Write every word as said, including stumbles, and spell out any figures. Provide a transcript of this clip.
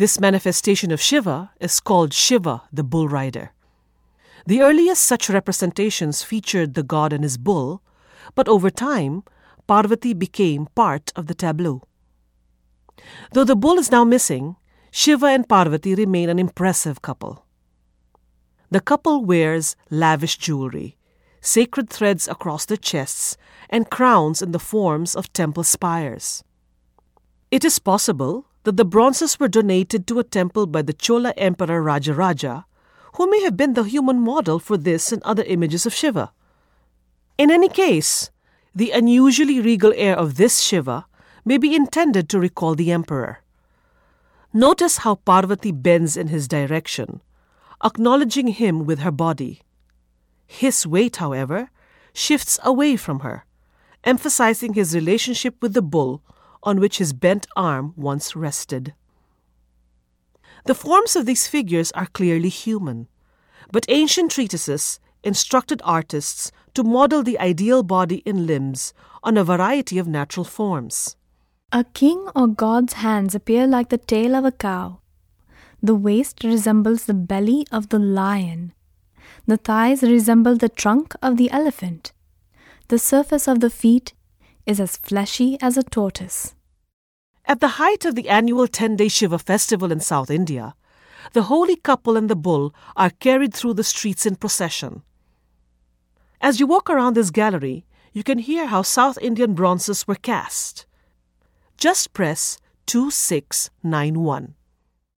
This manifestation of Shiva is called Shiva, the bull rider. The earliest such representations featured the god and his bull, but over time, Parvati became part of the tableau. Though the bull is now missing, Shiva and Parvati remain an impressive couple. The couple wears lavish jewelry, sacred threads across their chests, and crowns in the forms of temple spires. It is possible that the bronzes were donated to a temple by the Chola Emperor Rajaraja, who may have been the human model for this and other images of Shiva. In any case, the unusually regal air of this Shiva may be intended to recall the emperor. Notice how Parvati bends in his direction, acknowledging him with her body. His weight, however, shifts away from her, emphasizing his relationship with the bull on which his bent arm once rested. The forms of these figures are clearly human, but ancient treatises instructed artists to model the ideal body and limbs on a variety of natural forms. A king or god's hands appear like the tail of a cow. The waist resembles the belly of the lion. The thighs resemble the trunk of the elephant. The surface of the feet is as fleshy as a tortoise. At the height of the annual ten-day Shiva festival in South India, the holy couple and the bull are carried through the streets in procession. As you walk around this gallery, you can hear how South Indian bronzes were cast. Just press two six nine one.